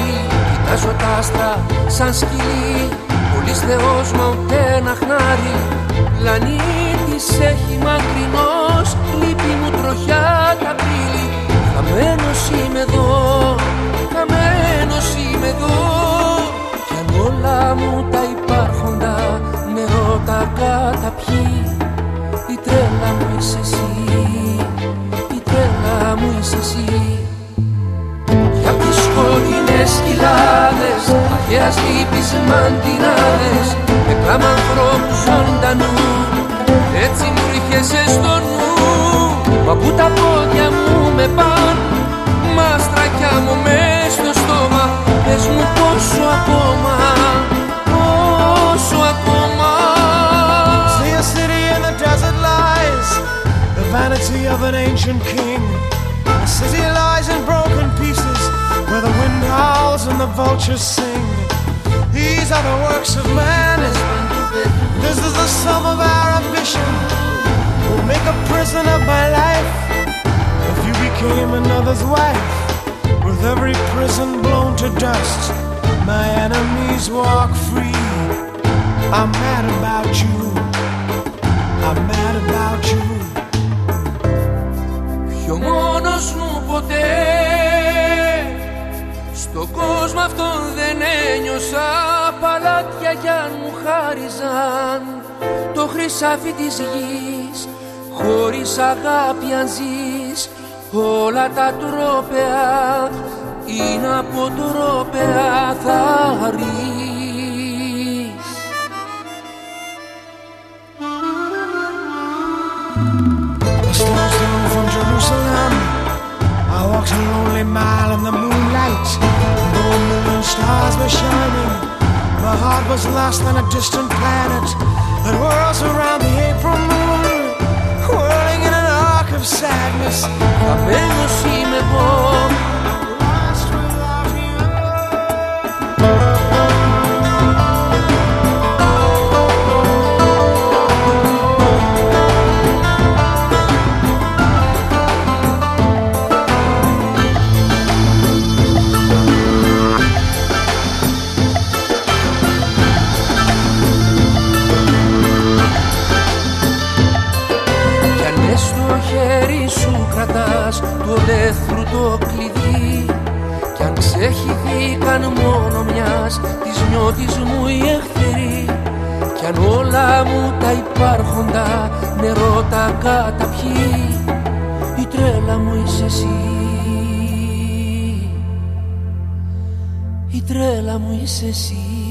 φεγγάρι, κοιτάζω τα άστρα σαν σκυλί. Πολύς Θεός μα ούτε ένα χνάρι. Πλανήτης έχει μακρινός, λύπη μου τροχιά τα πύλη. Χαμένος είμαι εδώ, χαμένος είμαι εδώ. Κι αν όλα μου τα υπάρχοντα νερό τα καταπιεί, η τρέλα μου είσαι εσύ, η τρέλα μου είσαι εσύ. Κι απ' τις κόκκινες κοιλάδες, αρχαίας λύπης μαντινάδες, με κλάμα ανθρώπου ζωντανού, έτσι μου ρίχεσαι στο νου. Μα που τα πόδια μου με παν, μαστρακιά μου μες στο στόμα. Πες μου πόσο ακόμα, πόσο ακόμα. See a city in the desert lies, the vanity of an ancient king. The city lies in broken pieces, where the wind howls and the vultures sing. These are the works of man. This is the sum of our ambition. We'll make a prison of my life if you became another's wife. With every prison blown to dust, my enemies walk free. I'm mad about you, I'm mad about you. Πιο μόνος μου ποτέ στον κόσμο αυτόν δεν ένιωσα. Παλάτια κι αν μου χάριζαν το χρυσάφι της γης, χωρίς αγάπη αν ζεις, όλα τα τρόπαια είναι αποτρόπαια θα ρεις. A stone's throw from Jerusalem, I walked a lonely mile in the moonlight. Though a million stars were shining, my heart was lost on a distant planet that whirls around the April moon, whirling in an arc of sadness. Χαμένος είμαι εγώ, Lost without you. κρατάς του ολέθρου το κλειδί, κι αν ξεχυθήκαν μόνο μιας της νιώτης μου οι εχθροί, κι αν όλα μου τα υπάρχοντα νερό τα καταπιεί, η τρέλα μου είσαι εσύ, η τρέλα μου είσαι εσύ.